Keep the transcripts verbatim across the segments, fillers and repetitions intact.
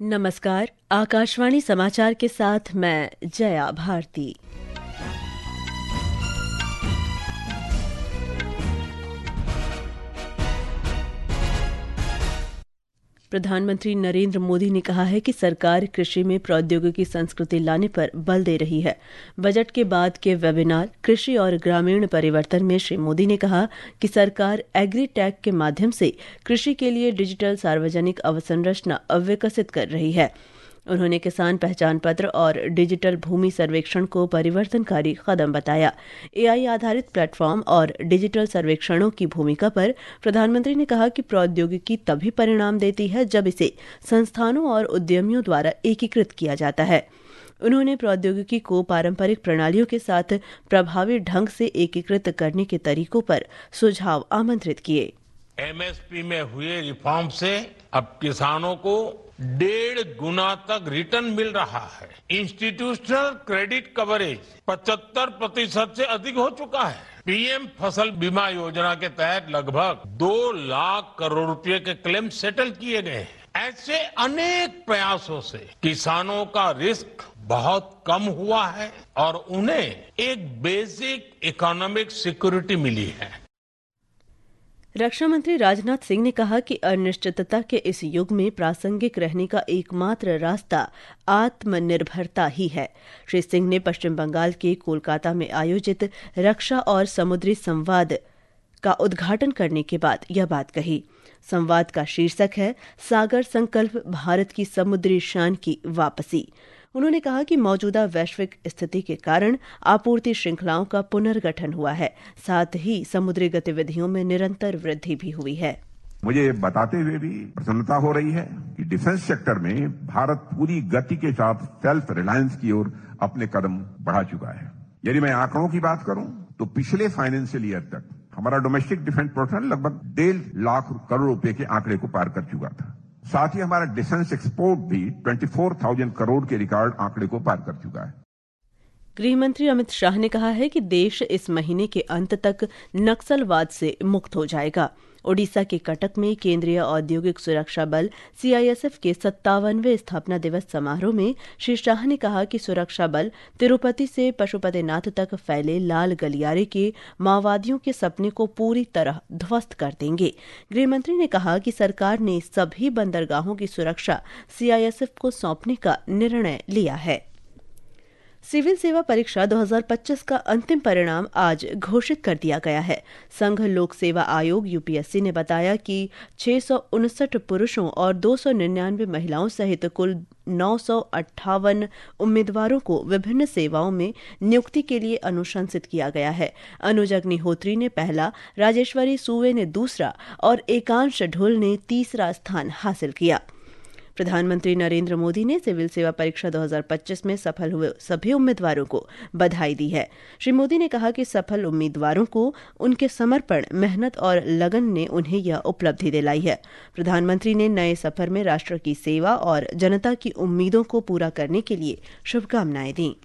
नमस्कार, आकाशवाणी समाचार के साथ मैं जया भारती। प्रधानमंत्री नरेंद्र मोदी ने कहा है कि सरकार कृषि में प्रौद्योगिकी संस्कृति लाने पर बल दे रही है। बजट के बाद के वेबिनार कृषि और ग्रामीण परिवर्तन में श्री मोदी ने कहा कि सरकार एग्रीटेक के माध्यम से कृषि के लिए डिजिटल सार्वजनिक अवसंरचना विकसित कर रही है। उन्होंने किसान पहचान पत्र और डिजिटल भूमि सर्वेक्षण को परिवर्तनकारी कदम बताया। एआई आधारित प्लेटफॉर्म और डिजिटल सर्वेक्षणों की भूमिका पर प्रधानमंत्री ने कहा कि प्रौद्योगिकी तभी परिणाम देती है जब इसे संस्थानों और उद्यमियों द्वारा एकीकृत किया जाता है। उन्होंने प्रौद्योगिकी को पारंपरिक प्रणालियों के साथ प्रभावी ढंग से एकीकृत करने के तरीकों पर सुझाव आमंत्रित किए। एमएसपी में हुए रिफॉर्म से अब किसानों को डेढ़ गुना तक रिटर्न मिल रहा है। इंस्टीट्यूशनल क्रेडिट कवरेज पचहत्तर प्रतिशत से अधिक हो चुका है। पीएम फसल बीमा योजना के तहत लगभग दो लाख करोड़ रुपए के क्लेम सेटल किए गए हैं। ऐसे अनेक प्रयासों से किसानों का रिस्क बहुत कम हुआ है और उन्हें एक बेसिक इकोनॉमिक सिक्योरिटी मिली है। रक्षा मंत्री राजनाथ सिंह ने कहा कि अनिश्चितता के इस युग में प्रासंगिक रहने का एकमात्र रास्ता आत्मनिर्भरता ही है। श्री सिंह ने पश्चिम बंगाल के कोलकाता में आयोजित रक्षा और समुद्री संवाद का उद्घाटन करने के बाद यह बात कही। संवाद का शीर्षक है सागर संकल्प, भारत की समुद्री शान की वापसी। उन्होंने कहा कि मौजूदा वैश्विक स्थिति के कारण आपूर्ति श्रृंखलाओं का पुनर्गठन हुआ है, साथ ही समुद्री गतिविधियों में निरंतर वृद्धि भी हुई है। मुझे बताते हुए भी प्रसन्नता हो रही है कि डिफेंस सेक्टर में भारत पूरी गति के साथ सेल्फ रिलायंस की ओर अपने कदम बढ़ा चुका है। यदि मैं आंकड़ों की बात करूं तो पिछले फाइनेंशियल ईयर तक हमारा डोमेस्टिक डिफेंस प्रोडक्शन लगभग डेढ़ लाख करोड़ रुपए के आंकड़े को पार कर चुका था। साथ ही हमारा डिफेंस एक्सपोर्ट भी चौबीस हज़ार करोड़ के रिकॉर्ड आंकड़े को पार कर चुका है। गृह मंत्री अमित शाह ने कहा है कि देश इस महीने के अंत तक नक्सलवाद से मुक्त हो जाएगा। ओडिशा के कटक में केंद्रीय औद्योगिक सुरक्षा बल सीआईएसएफ के सत्तावनवें स्थापना दिवस समारोह में श्री शाह ने कहा कि सुरक्षा बल तिरुपति से पशुपतिनाथ तक फैले लाल गलियारे के माओवादियों के सपने को पूरी तरह ध्वस्त कर देंगे। गृहमंत्री ने कहा कि सरकार ने सभी बंदरगाहों की सुरक्षा सीआईएसएफ को सौंपने का निर्णय लिया है। सिविल सेवा परीक्षा दो हज़ार पच्चीस का अंतिम परिणाम आज घोषित कर दिया गया है। संघ लोक सेवा आयोग यूपीएससी ने बताया कि छह सौ उनसठ पुरुषों और दो सौ निन्यानवे महिलाओं सहित कुल नौ सौ अट्ठावन उम्मीदवारों को विभिन्न सेवाओं में नियुक्ति के लिए अनुशंसित किया गया है। अनुज अग्निहोत्री ने पहला, राजेश्वरी सुवे ने दूसरा और एकांश ढुल ने तीसरा स्थान हासिल किया। प्रधानमंत्री नरेंद्र मोदी ने सिविल सेवा परीक्षा दो हज़ार पच्चीस में सफल हुए सभी उम्मीदवारों को बधाई दी है। श्री मोदी ने कहा कि सफल उम्मीदवारों को उनके समर्पण, मेहनत और लगन ने उन्हें यह उपलब्धि दिलाई है। प्रधानमंत्री ने नए सफर में राष्ट्र की सेवा और जनता की उम्मीदों को पूरा करने के लिए शुभकामनाएं दी।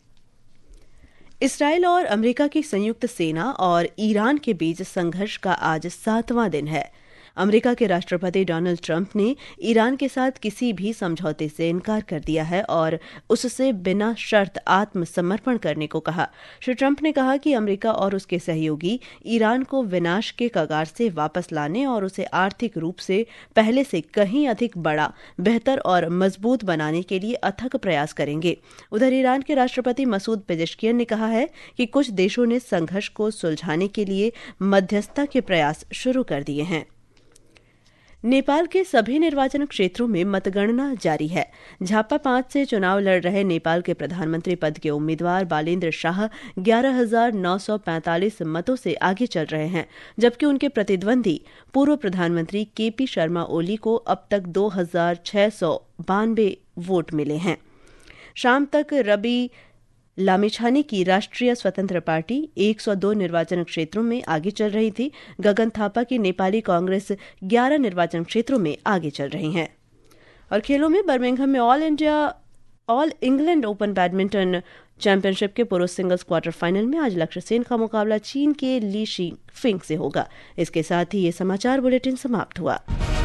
इसराइल और अमेरिका की संयुक्त सेना और ईरान के बीच संघर्ष का आज सातवां दिन है। अमेरिका के राष्ट्रपति डोनाल्ड ट्रंप ने ईरान के साथ किसी भी समझौते से इनकार कर दिया है और उससे बिना शर्त आत्मसमर्पण करने को कहा। श्री ट्रंप ने कहा कि अमेरिका और उसके सहयोगी ईरान को विनाश के कगार से वापस लाने और उसे आर्थिक रूप से पहले से कहीं अधिक बड़ा, बेहतर और मजबूत बनाने के लिए अथक प्रयास करेंगे। उधर ईरान के राष्ट्रपति मसूद पेजेश्कियन ने कहा है कि कुछ देशों ने संघर्ष को सुलझाने के लिए मध्यस्थता के प्रयास शुरू कर दिए हैं। नेपाल के सभी निर्वाचन क्षेत्रों में मतगणना जारी है। झापा पांच से चुनाव लड़ रहे नेपाल के प्रधानमंत्री पद के उम्मीदवार बालेन्द्र शाह ग्यारह हजार नौ सौ पैंतालीस मतों से आगे चल रहे हैं, जबकि उनके प्रतिद्वंदी पूर्व प्रधानमंत्री केपी शर्मा ओली को अब तक दो हजार छह सौ बानवे वोट मिले हैं। शाम तक रवि लामिछाने की राष्ट्रीय स्वतंत्र पार्टी एक सौ दो निर्वाचन क्षेत्रों में आगे चल रही थी। गगन थापा की नेपाली कांग्रेस ग्यारह निर्वाचन क्षेत्रों में आगे चल रही हैं। और खेलों में बर्मिंघम में all India all England open badminton championship के पुरुष सिंगल्स क्वार्टर फाइनल में आज लक्ष्य सेन का मुकाबला चीन के ली शी फिंग से होगा। इसके साथ ही ये समाचार बुलेटिन समाप्त हुआ।